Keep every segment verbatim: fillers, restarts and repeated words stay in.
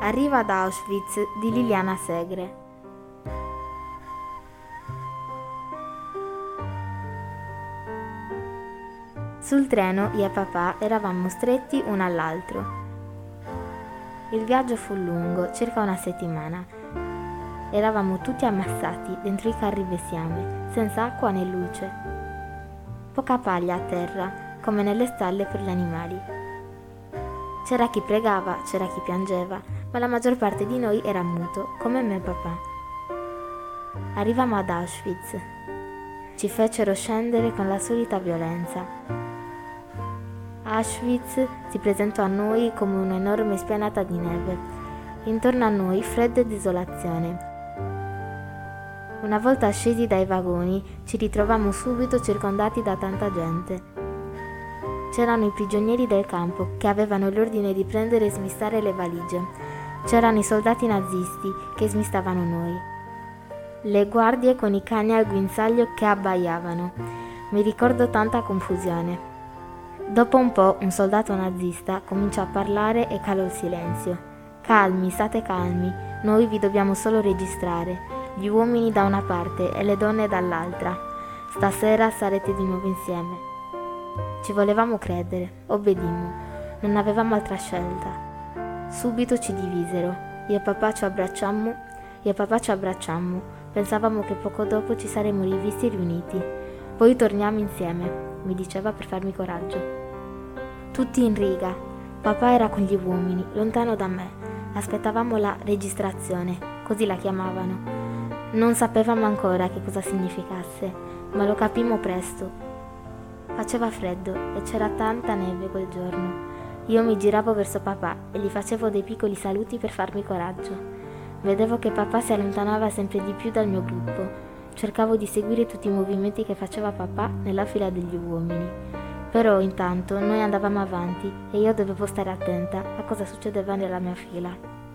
Arriva ad Auschwitz di Liliana Segre. Sul treno io e papà eravamo stretti uno all'altro. Il viaggio fu lungo, circa una settimana. Eravamo tutti ammassati dentro i carri bestiame, senza acqua né luce. Poca paglia a terra, come nelle stalle per gli animali. C'era chi pregava, c'era chi piangeva, ma la maggior parte di noi era muto, come me e papà. Arrivammo ad Auschwitz. Ci fecero scendere con la solita violenza. Auschwitz si presentò a noi come un'enorme spianata di neve. Intorno a noi freddo e desolazione. Una volta scesi dai vagoni, ci ritrovammo subito circondati da tanta gente. C'erano i prigionieri del campo che avevano l'ordine di prendere e smistare le valigie. C'erano i soldati nazisti che smistavano noi. Le guardie con i cani al guinzaglio che abbaiavano. Mi ricordo tanta confusione. Dopo un po' un soldato nazista cominciò a parlare e calò il silenzio. Calmi, state calmi, noi vi dobbiamo solo registrare, gli uomini da una parte e le donne dall'altra. Stasera sarete di nuovo insieme. Ci volevamo credere, obbedimmo, non avevamo altra scelta. Subito ci divisero, io e papà ci abbracciammo, io e papà ci abbracciammo, pensavamo che poco dopo ci saremmo rivisti e riuniti. Poi torniamo insieme, mi diceva per farmi coraggio. Tutti in riga, papà era con gli uomini, lontano da me, aspettavamo la registrazione, così la chiamavano. Non sapevamo ancora che cosa significasse, ma lo capimmo presto. Faceva freddo e c'era tanta neve quel giorno. Io mi giravo verso papà e gli facevo dei piccoli saluti per farmi coraggio. Vedevo che papà si allontanava sempre di più dal mio gruppo. Cercavo di seguire tutti i movimenti che faceva papà nella fila degli uomini. Però intanto noi andavamo avanti e io dovevo stare attenta a cosa succedeva nella mia fila.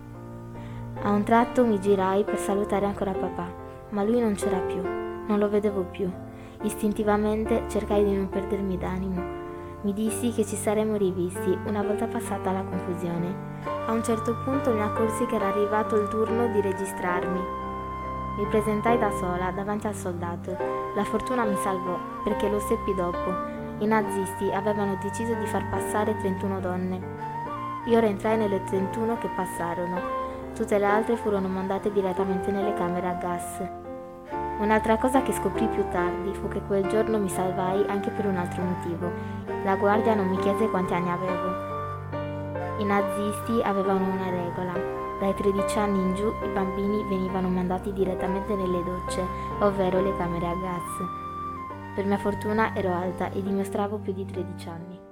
A un tratto mi girai per salutare ancora papà, ma lui non c'era più, non lo vedevo più. Istintivamente cercai di non perdermi d'animo. Mi dissi che ci saremmo rivisti una volta passata la confusione. A un certo punto mi accorsi che era arrivato il turno di registrarmi. Mi presentai da sola davanti al soldato. La fortuna mi salvò, perché lo seppi dopo. I nazisti avevano deciso di far passare trentuno donne. Io rientrai nelle trentuno che passarono. Tutte le altre furono mandate direttamente nelle camere a gas. Un'altra cosa che scoprì più tardi fu che quel giorno mi salvai anche per un altro motivo. La guardia non mi chiese quanti anni avevo. I nazisti avevano una regola. Dai tredici anni in giù i bambini venivano mandati direttamente nelle docce, ovvero le camere a gas. Per mia fortuna ero alta e dimostravo più di tredici anni.